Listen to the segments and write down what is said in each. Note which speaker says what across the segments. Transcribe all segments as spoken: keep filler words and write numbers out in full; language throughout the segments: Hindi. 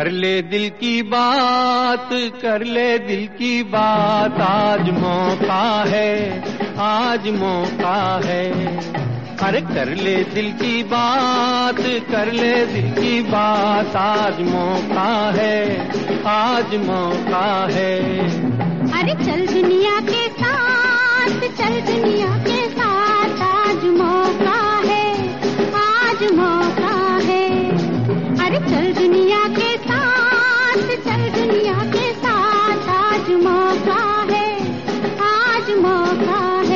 Speaker 1: कर ले दिल की बात, कर ले दिल की बात, आज मौका है, आज मौका है। अरे कर ले दिल की बात, कर ले दिल की बात, आज मौका है, आज मौका है।
Speaker 2: अरे चल दुनिया के साथ, चल दुनिया के साथ, आज मौका है, आज मौका है। अरे चल दुनिया के साथ, चल दुनिया के साथ, आज मौका है, आज मौका है।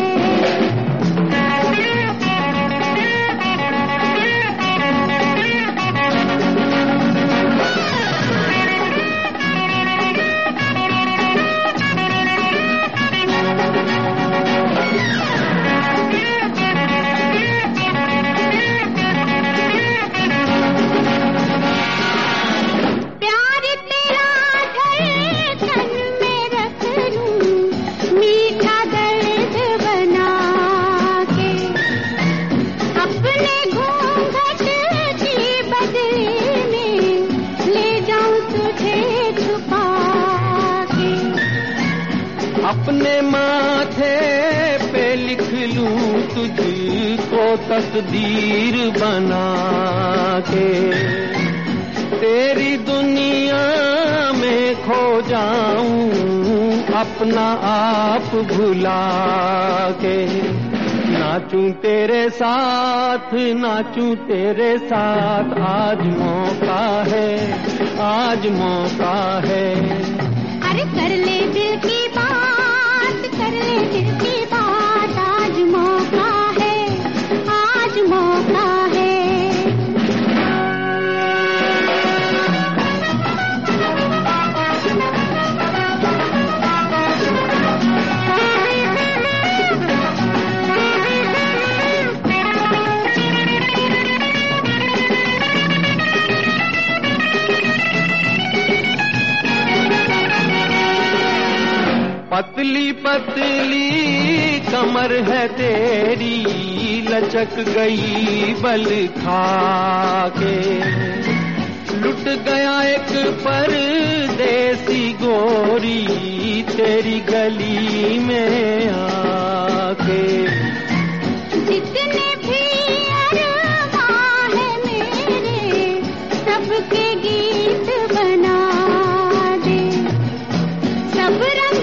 Speaker 1: अपने माथे पे लिख लूं तुझको तकदीर बना के, तेरी दुनिया में खो जाऊं अपना आप भुला के। नाचूं तेरे साथ, नाचूं तेरे साथ, आज मौका है, आज मौका है।
Speaker 2: अरे कर ले दिल की बात, कर ले दिल की बात, आज मौका है, आज मौका है।
Speaker 1: पतली पतली कमर है तेरी, लचक गई बल खा के। लुट गया एक परदेसी गोरी तेरी गली में आके।
Speaker 2: जितने भी अरमां है मेरे, सबके गीत बना दे। सब रंग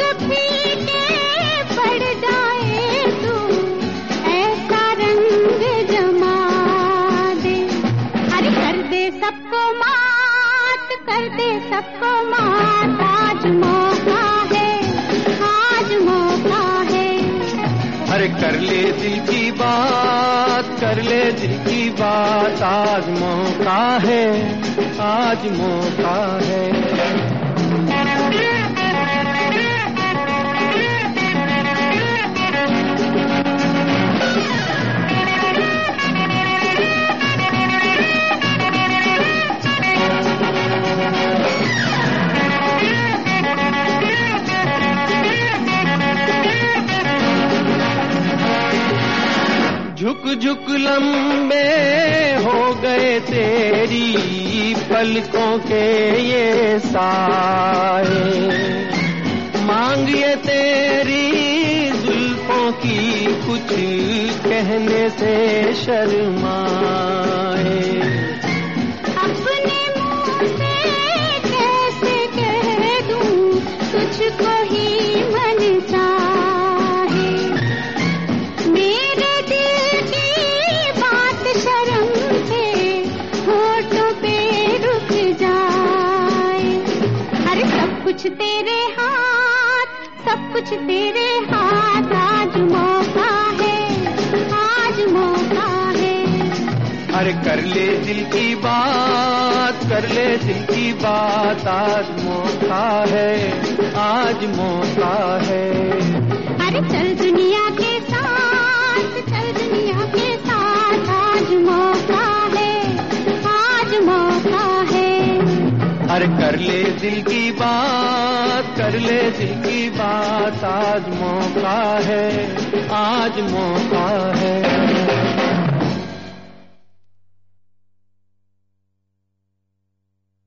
Speaker 2: पड़ जाए तू, ऐसा रंग जमा दे। अरे कर दे सबको मात, कर दे सबको मात, आज मौका है, आज मौका है।
Speaker 1: अरे कर ले दिल की बात, कर ले दिल की बात, आज मौका है, आज मौका है। झुक झुक लंबे हो गए तेरी पलकों के ये साए, मांगिए तेरी जुल्फों की कुछ कहने से शर्माए।
Speaker 2: अपने मुंह से कैसे कह दूं तुझको ही मन चाहे। मेरे दिल की बात शर्म से होठों पे रुक जाए। अरे सब कुछ तेरे हाथ, सब कुछ तेरे हाथ, आज मौका है, आज मौका है।
Speaker 1: अरे कर ले दिल की बात, कर ले दिल की बात, आज मौका है, आज मौका है।
Speaker 2: अरे चल दुनिया के साथ, चल दुनिया के साथ, आज मौका है, आज मौका है।
Speaker 1: अरे कर ले दिल की बात, कर ले दिल की बात, आज मौका है, आज मौका है।